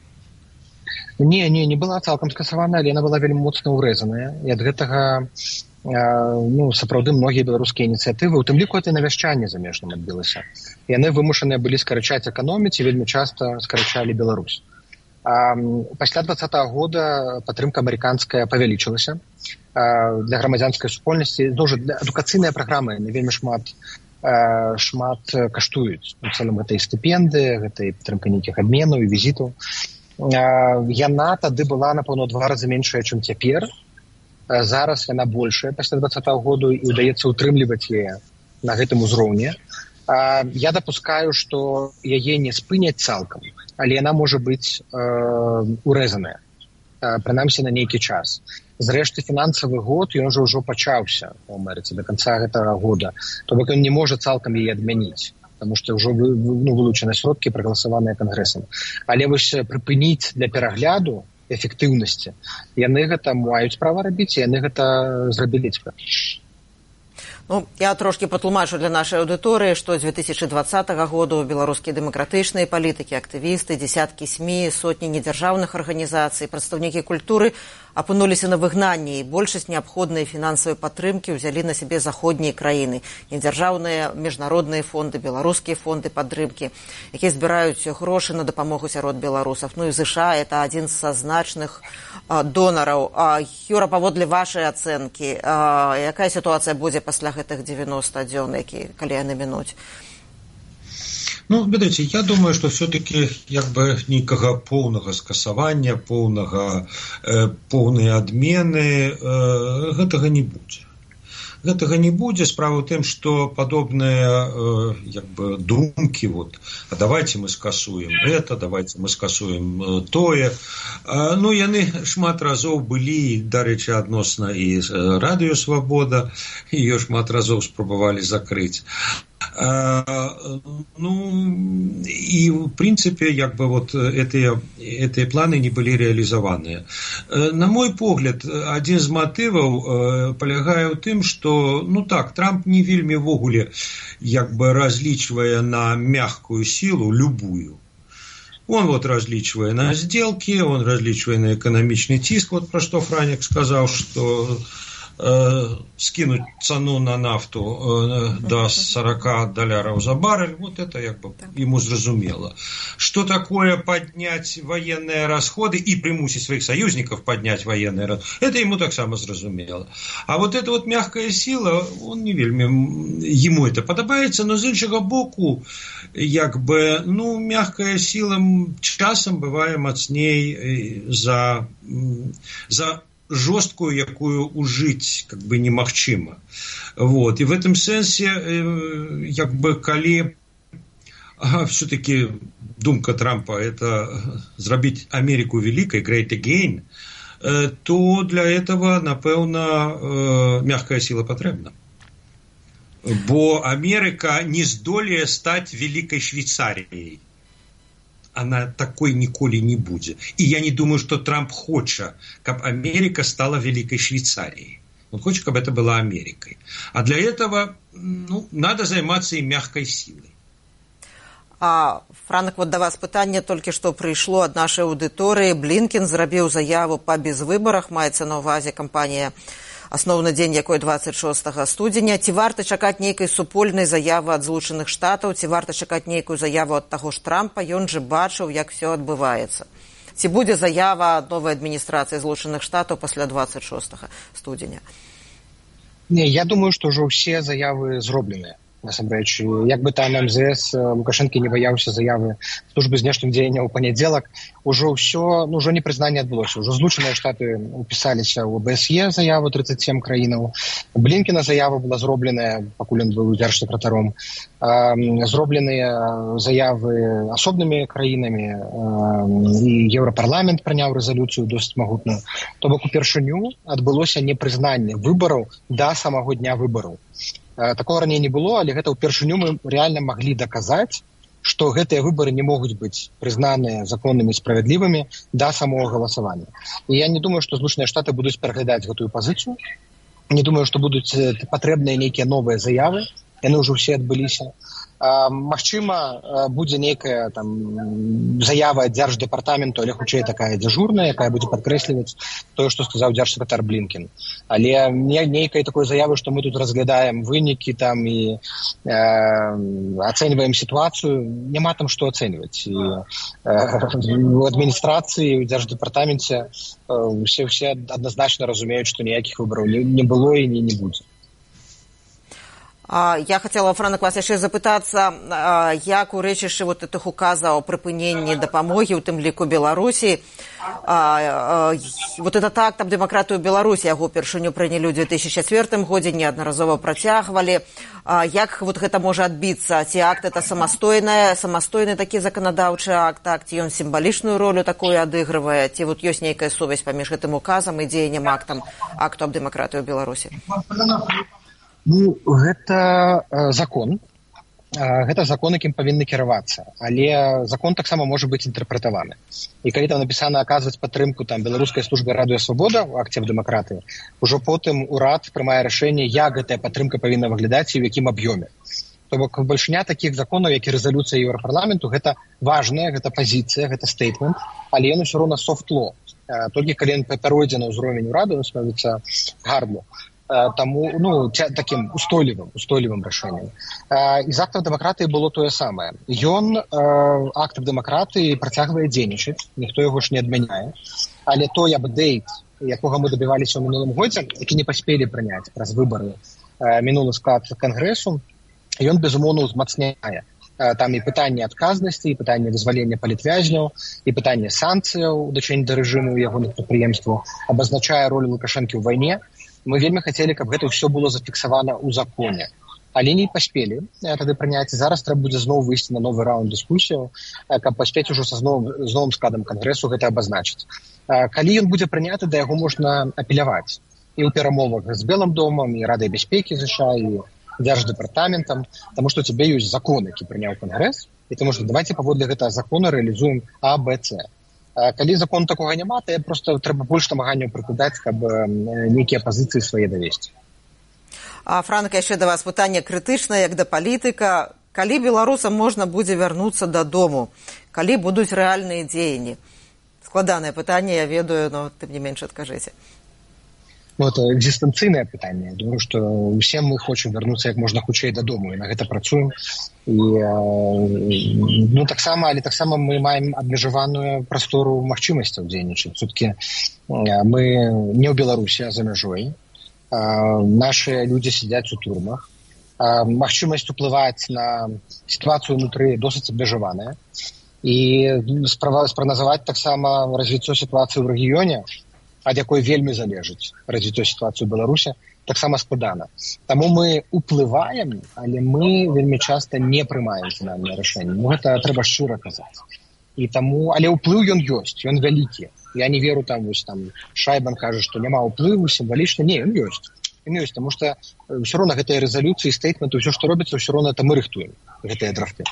[SPEAKER 4] Не, не, не была цалкам скасавана, але яна была вельмі моцна ўрэзаная. І ад гэтага ну, сапраўды многія беларускія ініцыятывы, у тым ліку это навяшчанне замежным адбілася. Яны вымушаныя былі скарачаць эканоміць і вельмі часта скарачалі Беларусь. А, пасля двадцатага года падтрымка амерыканская павялічылася а, для грамадзянскай супольнасці. Зноў жа, адукацыйныя праграмы яны вельмі шмат а, шмат каштуюць. У цэлым гэта і стыпендыі, гэта і падтрымка нейкіх абменаў і візітаў. Яна тады была, напэўна, два разы меншая, чым цяпер. Зараз яна большая пасля двадцатага году і ўдаецца ўтрымліваць яе на гэтым узроўні. Я дапускаю, што яе не спыняць цалкам, але яна можа быць э, урэзаная, прынамсі на нейкі час. Зрэшты, фінансавы год, ён жа ўжо пачаўся ў Амерыцы да канца гэтага года. То бок ён не можа цалкам яе адмяніць, потому што ўжо ну, вылучаны сродкі, прагаласаваныя кангрэсам. Але вось прыпыніць для перагляду эфектыўнасці яны гэта маюць права рабіць, і яны гэта зрабілі цяпер.
[SPEAKER 2] Ну, я трошки патлумачу для нашай аўдыторыі, што з две тысячы двадцатага году беларускія дэмакратычныя палітыкі, актывісты, дзесяткі СМІ, сотні недзяржаўных арганізацый, прадстаўнікі культуры апынуліся на выгнанні, і большасць неабходнай фінансавай падтрымкі ўзялі на сябе заходнія краіны, недзяржаўныя міжнародныя фонды, беларускія фонды падтрымкі, якія збіраюць грошы на дапамогу сярод беларусаў. Ну і ЗША это адзін са значных а, донараў. А, Юра, паводле вашай ацэнкі, а, якая сітуацыя будзе пасля гэтых девяноста дзён, які, калі яны мінуць?
[SPEAKER 3] Ну, ведаеце, я думаю, што все-таки як бы нейкага поўнага скасавання, поўнага, э, поўныя адмены, э, гэтага не будзе. Гэтага не будзе. Справа ў тым, што падобныя э, як бы думкі, вот, а давайте мы скасуем это, давайте мы скасуем э, тое. Э, ну, яны шмат разоў былі, дарэчы, адносна і э, Радыё Свабода, ее шмат разоў спрабавалі закрыць. Ну, и в принципе, как бы вот эти, эти планы не были реализованы. На мой погляд, один из мотивов полягае ў тым, что, ну так, Трамп не вельмі ввогуле, как бы различивая на мягкую силу, любую. Он вот различивая на сделки, он различивая на экономичный тиск, вот про что Франик сказал, что скинуть цену на нафту э, до сорок долларов за баррель, вот это как бы ему зразумело. Что такое поднять военные расходы и примусить своих союзников поднять военные расходы, это ему так само зразумело. А вот эта вот мягкая сила, он не вельмі, ему это подобается, но з іншага боку, как бы, ну, мягкая сила часом бывае мацней за, за жесткую, якую ужить как бы немагчыма. Вот. И в этом сенсе, как бы, калі ага, все-таки думка Трампа это зрабіць Америку великой, great again, то для этого, напэўна, мягкая сила патрэбна. Бо Америка не здолее стать великой Швейцарией. Она такой ніколі не будзе. И я не думаю, что Трамп хоча, каб Америка стала великой Швейцарией. Он хочет, чтобы это была Америкой. А для этого, ну, надо займаться и мягкой силой.
[SPEAKER 2] А, Франк, вот до вас пытанне толькі што прыйшло ад нашай аўдыторыі. Блінкен зрабіў заяву па безвыбарах, маецца на ўвазе кампанія асноўны дзень якой двадцать шостага студзеня. Ці варта чакаць нейкай супольнай заявы ад Злучаных Штатаў, ці варта чакаць нейкую заяву ад таго ж Трампа? Ён жа бачыў, як все адбываецца. Ці будзе заява ад новай адміністрацыі Злучаных Штатаў пасля двадцать шостага студзеня?
[SPEAKER 4] Не, я думаю, што ўжо ўсе заявы зробленыя. насамрэч. Як бы там эм зэ эс Лукашэнкі не баяўся заявы службы знешніх дзеянняў у панядзелак, ужо ўсё, ну, ўжо непрызнанне адбылося. Ужо Злучаныя Штаты упісаліся ў бэ эс е заяву тридцать семь краінаў. Блінкена заява была зробленая, пакуль ён быў дзяржсакратаром. Зробленыя заявы асобнымі краінамі, і Еўрапарламент прыняў рэзалюцыю досыць магутную. То бок упершыню адбылося непрызнанне выбараў да самого дня выбараў. Такого раней не было, але гэта ўпершыню мы рэальна маглі даказаць, што гэтыя выбары не могуць быць прызнаныя законнымі і справядлівымі да самого галасавання. І я не думаю, што Злучаныя Штаты будуць пераглядаць гэтую пазіцыю. Не думаю, што будуць патрэбныя нейкія новыя заявы. Яны ўжо ўсе адбыліся. Магчыма, будзе нейкая там заява дзярждэпартаменту, але хутчэй такая дзяжурная, якая будзе падкрэсліваць тое, што сказаў дзяржсакратар Блінкен. Але нейкай такой заявы, што мы тут разглядаем вынікі там і э, ацэньваем сітуацыю, няма там што ацэньваць. І, э, у адміністрацыі, у дзярждэпартаменце э, усе, усе адназначна разумеюць, што ніякіх выбараў не, не было і не, не будзе.
[SPEAKER 2] Я хотела, Франак, вас яшчэ запытацца, як у рэчышчы вот этих указаў о прыпыненні дапамогі, у тым ліку Беларусі. Вот этот акт аб дэмакратыю Беларусі, яго ўпершыню прынялі ў две тысячи четвёртым годзе, неаднаразова працягвалі. Як вот гэта можа адбіцца? Ці акт это самастойная, самастойны такі заканадаўчы акт, так, ці ён сімвалічную ролю такую адыгрывае, ці вот ёсць нейкая сувязь паміж гэтым указам і дзеяннем актам акту аб дэмакратыю Беларусі?
[SPEAKER 4] Ну, гэта э, закон. Э, гэта закон, якім павінны кіравацца. Але закон таксама можа быць інтэрпрэтаваны. І калі там напісана аказваць падтрымку там беларускай службе Радыё Свабода ў акце аб дэмакратыі, ужо потым урад прымае рашэнне, як гэтая падтрымка павінна выглядаць і ў якім аб'ёме. То бок бальшыня такіх законаў, як і рэзалюцыя Еўрапарламенту, гэта важная, гэта пазіцыя, гэта стейтмент, але ён усё роўна софт-ло. Э, толькі калі ён пяройдзе на ўзровень урада, ён становіцца гардло. Таму, ну, таким устойлівым, устойлівым рашэннем. І з актам дэмакратыі было тое самае. Ён, акт аб дэмакратыі, працягвае дзейнічаць, ніхто яго ж не адмяняе, але той апдейт, якога мы дабіваліся ў мінулым годзе, які не паспелі прыняць праз выбары мінулы склад Кангрэсу, ён, безумоўна, узмацняе. Там і пытанне адказнасці, і пытанне дазвалення палітвязняў, і пытанне санкцыяў у дачыненні да рэжыму і ягоных прадпрыемстваў, абазначае ролю Лукашэнкі ў вайне. Мы вельмі хацелі, каб гэта ўсё было зафіксавана ў законе. Але не паспелі тады прыняць. Зараз трэба будзе зноў выйсці на новы раунд дыскусіяў, каб паспець ужо са знову, з новым складам Кангрэсу гэта абазначыць. Калі ён будзе прыняты, да яго можна апеляваць. І ў перамовах з Белым домам, і Радай бяспекі ЗША, і дзярждэпартаментам, таму што цябе ёсць закон, які прыняў Кангрэс, і таму што давайце паводле гэтага закона рэалізуем А, Б, С. Калі закон такога няма, то просто трэба больш намаганняў прыкладаць, каб нейкія пазіцыі свае давесці.
[SPEAKER 2] А, Франк, яшчэ да вас пытанне крытычнае, як да палітыка. Калі беларусам можна будзе вярнуцца дадому? Калі будуць рэальныя дзеянні? Складанае пытанне, я ведаю, но тым не менш адкажыце.
[SPEAKER 4] Ну, это экзістэнцыйнае пытанне. Думаю, што усе мы хочам вярнуцца як можна хутчэй дадому, і на гэта працуем. І, ну, таксама, але таксама мы маем абмежаваную прастору магчымасцяў дзейнічаць. Все-таки мы не ў Беларусі, а за мяжой. Нашы людзі сядзяць у турмах. Магчымасць уплываць на сітуацыю ўнутры досыць абмежаваная. І спрагназаваць таксама развіццё сітуацыі ў рэгіёне, ад якой вельмі залежыць развіццё сітуацыі ў Беларусі, таксама складана. Таму мы уплываем, але мы вельмі часта не прымаем фінальнае рашэнне. Ну, гэта трэба шчыра казаць. І таму, але ўплыў ён ёсць, ён вялікі. Я не веру там, вось там Шайбан кажа, што няма ўплыву, сімвалічна. Не, ён ёсць. Ён ёсць, таму што ўсё роўна гэтыя рэзалюцыі, стейтменты, ўсё, што робіцца, ўсё роўна это мы рыхтуем, гэтыя драфты.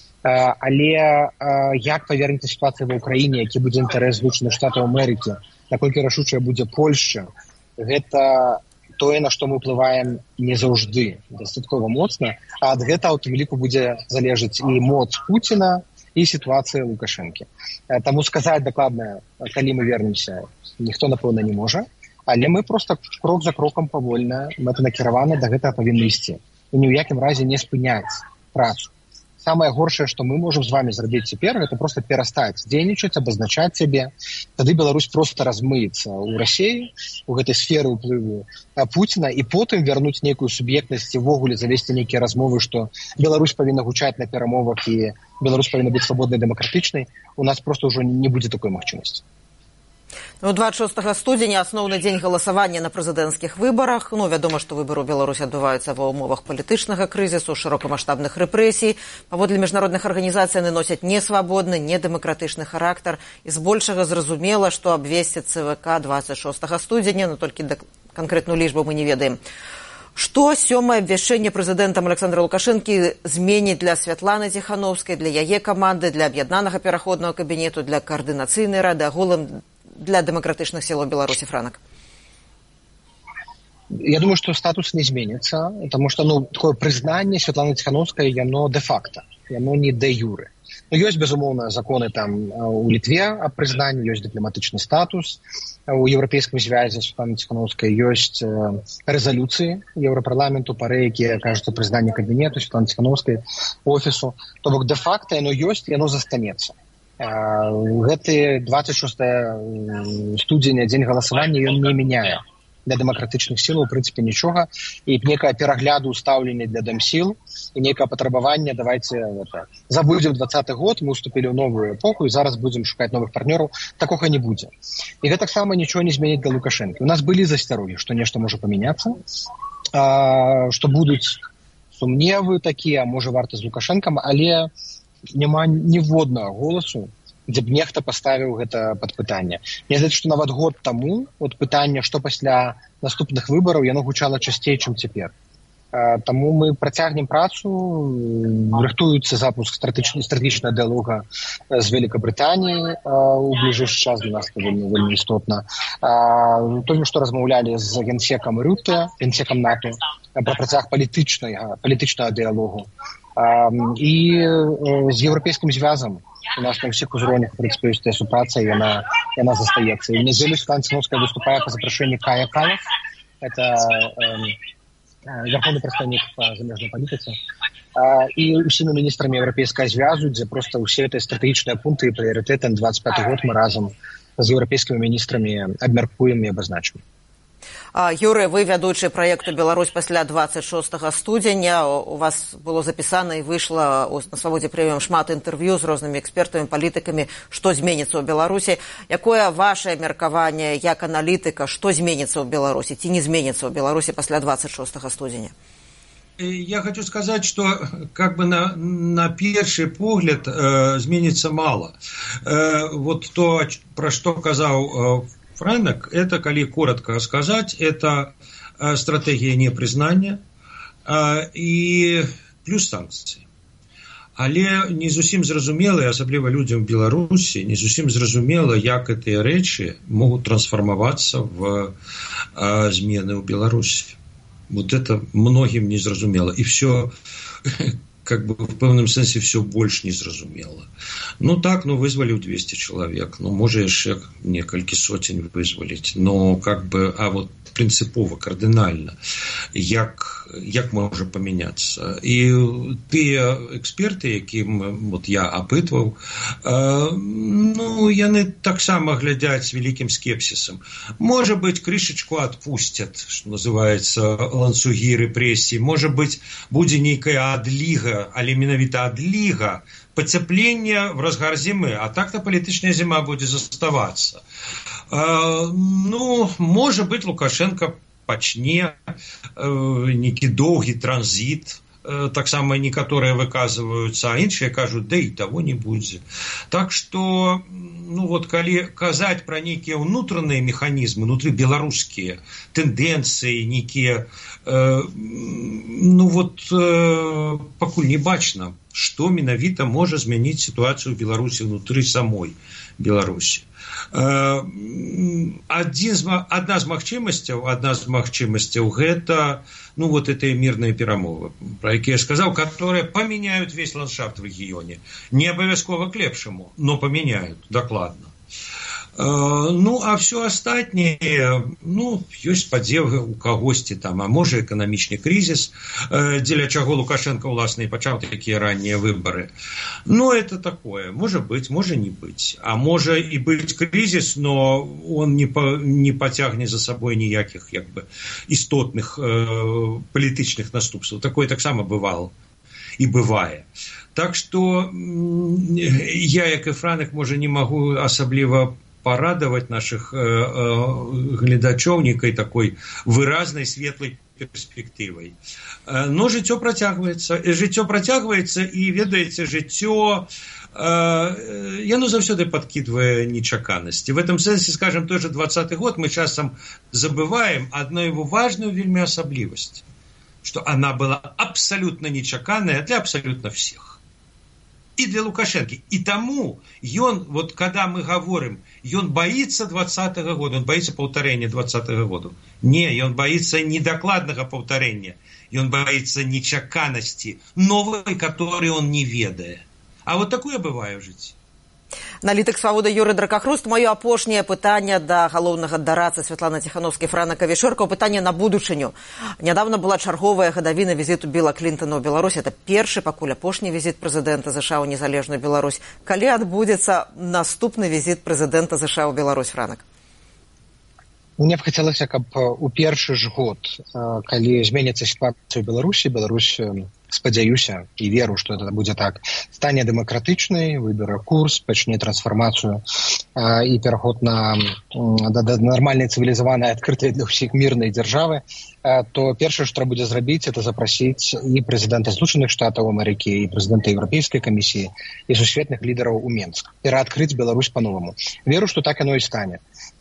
[SPEAKER 4] Але як павернецца сітуацыя ва ўкраіне, які будзе інтарэс Злучаных Штатаў Амерыкі, наколькі рашучая будзе Польшча, гэта тое, на што мы ўплываем не заўжды дастаткова моцна, а ад гэта ў тым ліку будзе залежыць і моц Пуціна, і сітуацыя Лукашэнкі. Таму сказаць дакладна, калі мы вернемся, ніхто, напэўна, не можа, але мы проста крок за крокам павольна, мэтанакіравана да гэтага павінны ісці. І ні ў якім разе не спыняць працу самае горшае, што мы можам з вами зрабіць цяпер, гэта проста перастаць дзейнічаць, абазначаць сябе. Тады Беларусь проста размыецца ў Расіі, у гэтай сферы ўплыву Пуціна, і потым вярнуць нейкую суб'ектнасць і ўвогуле завесці нейкія размовы, што Беларусь павінна гучаць на перамовах і Беларусь павінна быць свабоднай, дэмакратычнай. У нас проста ўжо не будзе такой магчымасці.
[SPEAKER 2] Ну, двадцать шостага студзеня асноўны дзень галасавання на прэзідэнцкіх выбарах. Ну, вядома, што выбары ў Беларусі адбываюцца ва ўмовах палітычнага крызісу, шырокамаштабных рэпрэсій. Паводле міжнародных арганізацый яны носяць несвабодны, недэмакратычны характар. І збольшага зразумела, што абвесціць ЦВК двадцать шостага студзеня, но толькі да канкрэтную лічбу мы не ведаем. Што сёмае абвяшчэнне прэзідэнтам Александра Лукашэнкі зменіць для Святланы Ціхановскай, для яе каманды, для аб'яднанага пераходнага кабінету, для каардынацыйнай рады, агулам для дэмакратычных сілаў Беларусі, Франак?
[SPEAKER 4] Я думаю, што статус не зменіцца, потому што ну, такое прызнанне Святланы Ціхановскай, яно де-факта, яно не де-юры. Ну, ёсць, безумоўна, законы там у Літве аб прызнанні, ёсць дыпламатычны статус у Еўрапейскім звязе Святланы Ціхановскай, ёсць рэзалюцыі Еўрапарламенту, пары, якія кажуць о прызнанні кабінету Святланы Ціхановскай, офісу. То бок, де-факта, яно ёсць, яно застанецца. Гэты двадцать шостага студзеня дзень галасавання ён не мяняе для дэмакратычных сілаў, у прынцыпе, нічога. І некае перагляду ўстаўлення для дэмсіл і некае патрабаванне, давайте это, забудзем двадцаты год, мы уступілі ў новую эпоху і зараз будзем шукаць новых партнёраў, такога не будзе. І гэтаксама нічого не зменіць для Лукашэнкі. У нас былі засцярогі, што нешта можа памяняцца, што будуць сумневы такія, можа варта з Лукашэнкам, але няма ніводнага голасу, дзе б нехта паставіў гэта пад пытанне. Мне здаецца, што нават год таму от пытання, што пасля наступных выбараў, яно гучала часцей, чым цяпер. Таму мы працягнем працу, рыхтуецца запуск стратэгічнага дыялога з Великабрытаніяй у бліжэйшы час, для нас вельмі, вельмі істотна. Толькі што размаўлялі з генсекам Рюте, генсекам НАТО, пра працяг палітычнага, палітычнага дыялогу. І з Еўрапейскім звязам у нас на ўсіх узроўнях, у прынцыпе, ёсць супраца, і яна, яна застаецца. І ў нядзелю Святлана Ціхановская выступае па запрашэнні Кая Калас, это верховный прадстаўнік па замежнай палітыцы, і усімі міністрамі Еўрапейскага звязу, дзе проста ўсе гэтыя стратэгічныя пункты і прыярытэты на двадцать пяты год мы разам з еўрапейскімі міністрамі абмяркуем і абазначым.
[SPEAKER 2] Юрый, вы вядучы праекту «Беларусь пасля двадцать шостага студзеня». У вас было запісана і выйшла на Свабодзе прэміум шмат інтэрв'ю з рознымі экспертамі, палітыкамі, што зменіцца ў Беларусі. Якое вашае меркаванне як аналітыка, што зменіцца ў Беларусі, ці не зменіцца ў Беларусі пасля двадцать шостага студзеня?
[SPEAKER 3] Я хочу сказать, что как бы на, на первый погляд э, изменится мало. Э, вот то, про что сказал э, Франак, это, коли коротко сказать, это э, стратегия непризнания э, и плюс санкции. Але не зусім зразумела, особливо людям в Беларуси, не зусім зразумела, як эти речи могут трансформоваться в э, змены в Беларуси. Вот это многим не зразумела. И все, как бы в певном сенсе, все больше не зразумела. Ну так, ну вызвали двести человек. Ну, может, еще несколько сотен вызволить. Но как бы, а вот принципово, кардинально, як, як може поміняться. І ті експерти, яким от я опитував, ну, яны так само глядять з великим скепсисом. Может быть, крышечку отпустят, что называется, ланцуги репрессий. Может быть, будет некая адлига, але менавіта адлига, пацяплення в разгар зимы, а так-то політичная зима будет заставаться. Ну, может быть, Лукашенко пачне некі доўгі транзит, так само некоторые выказываются, а іншыя кажут, да и того не будет. Так что, ну вот, коли казать про некие внутренние механизмы, внутрибелорусские тенденции, некие, э, ну вот, э, покуль не бачно, что менавіта может изменить ситуацию в Беларуси внутри самой Беларуси. Один, одна з магчымасцяў, одна з магчымасцяў гэта, ну вот этой мирные перамовы, про якія я сказал, которые поменяют весь ландшафт в регионе. Не обовязково к лепшему, но поменяют, докладно. Ну, а все астатняе, ну, ёсць спадзевы у кагосьці там, а можа эканамічны крызіс, дзеля чаго Лукашенко ўласна і пачаў такія раннія выбары. Ну, это такое, можа быць, можа не быць. А можа і быць крызіс, но он не, по, не пацягне за сабой ніякіх, як бы, істотных э, палітычных наступстваў. Такое таксама бывало і бывае. Так што я, як і Франак, можа, не магу асабліва порадовать наших э, э, глядачоў некай такой выразнай светлай перспектывай. Э, но жыццё працягваецца, жыццё працягваецца і, ведаеце, жыццё э, яно заўсёды подкидывае нечаканасці. В этом сэнсе, скажем, той же двадцатый год мы часам забываем одну его важную вельмі асаблівасць, что она была абсолютно нечаканная для абсолютно всех. И для Лукашенко. И тому, ён, вот когда мы говорим, ён боится двадцатого года, он боится повторения двадцатого года. Не, ён боится недокладного повторения. Ён боится нечаканности, новой, которой он не ведает. А вот такое бывает в житті.
[SPEAKER 2] Аналітык «Свабоды» Юрый Дракахруст. Маё апошняе пытанне да галоўнага дарацы Святланы Ціхановскай, Франака Вішэрка, пытанне на будучыню. Нядаўна была чарговая гадавіна візіту Білла Клінтона ў Беларусь. Это першы, пакуль апошні візіт прэзідэнта ЗША ў незалежную Беларусь. Калі адбудзецца наступны візіт прэзідэнта ЗША ў Беларусь, Франак?
[SPEAKER 4] Мне б хацелася, каб у першы ж год, калі зменіцца сітуацыя ў Беларусі, Беларусь, спадзяюся і веру, што это будзе так, стане дэмакратычнай, выберэ курс, пачне трансфармацыю і пераход на да, да нармальнай цывілізаванай, адкрытай для ўсіх мірнай дзяржавы, то першае, што трэба будзе зрабіць, это запрасіць і прэзідэнта Злучаных Штатаў Амерыкі, і прэзідэнта Еўрапейскай камісіі, і сусветных лідараў у Менск. Пераадкрыць Беларусь па-новаму. Веру, што так яно і стане.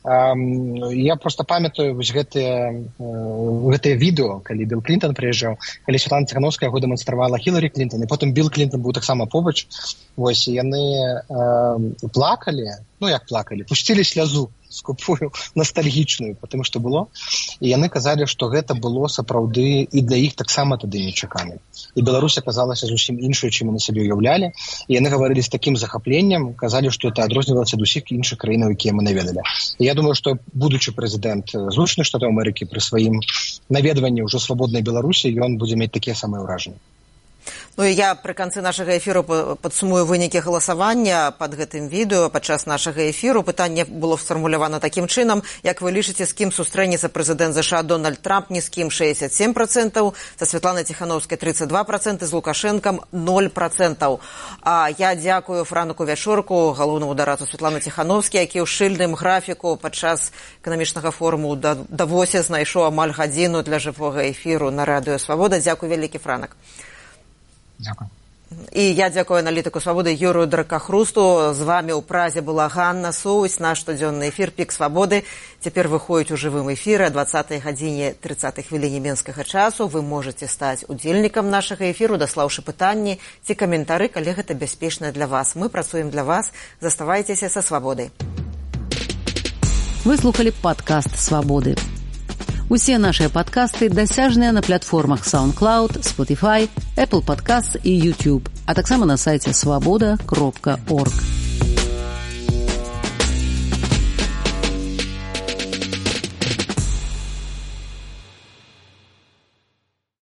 [SPEAKER 4] Я просто памятаю вось гэтыя, гэтыя відэо, калі Білл Клінтон прыязджаў, калі Святлана Ціхановская яго дэманстравала Хіларі Клінтон, і потым Білл Клінтон быў таксама побач. Вось, яны э, плакалі, ну як плакалі, пусцілі слязу скупую, ностальгічную, потому што было. І яны казалі, што гэта было сапраўды і для іх таксама тады нечакана. І Беларусь аказалася зусім іншай, чым яны сабе ўяўлялі. І яны гаварылі з такім захапленнем, казалі, што это адрознівалася ад усіх іншых краінаў, якія мы наведалі. І я думаю, што будучы прэзідэнт Злучаных Штатаў Амерыкі пры сваім наведванні ўжо свабоднай Беларусі, ён будзе мець такія самыя ўражанні.
[SPEAKER 2] Ну і я пры канцы нашага эфіру падсумую вынікі галасавання пад гэтым відэо. Падчас нашага эфіру пытанне было сфармулявана такім чынам: як вы лічыце, з кім сустрэнецца прэзідэнт ЗША Дональд Трамп? Ні з кім шэсцьдзесят сем процентаў, са Святланай Ціхановскай тридцать два процента, з Лукашэнкам ноль процентаў. А я дзякую Франаку Вішэрку, галоўнаму дарацу Святланы Ціхановскай, які ў шыльным графіку падчас эканамічнага форуму ў Давосе знайшоў амаль гадзіну для жывога эфіру на радыё «Свабода». Дзякуй вялікі, Франак.
[SPEAKER 4] Дякую.
[SPEAKER 2] І я дзякую аналітыку «Свабоды» Юрию Дракахрусту. З вами ў Празе была Ганна Соусь. Наш штодзённы эфір «Пік Свабоды» цяпер выходзіць у жывым эфіры о двадцатай гадзіне тридцатай хвіліне менскага часу. Вы можете стаць удзельнікам нашага эфіру, даслаўшы пытанні ці каментары, калі гэта бяспечна для вас. Мы працуем для вас. Заставайцеся са «Свабодай».
[SPEAKER 1] Вы слухали падкаст «Свабоды». Усе нашыя падкасты дасяжныя на платформах SoundCloud, Spotify, Apple Podcasts і YouTube, а таксама на сайце свабода кропка орг.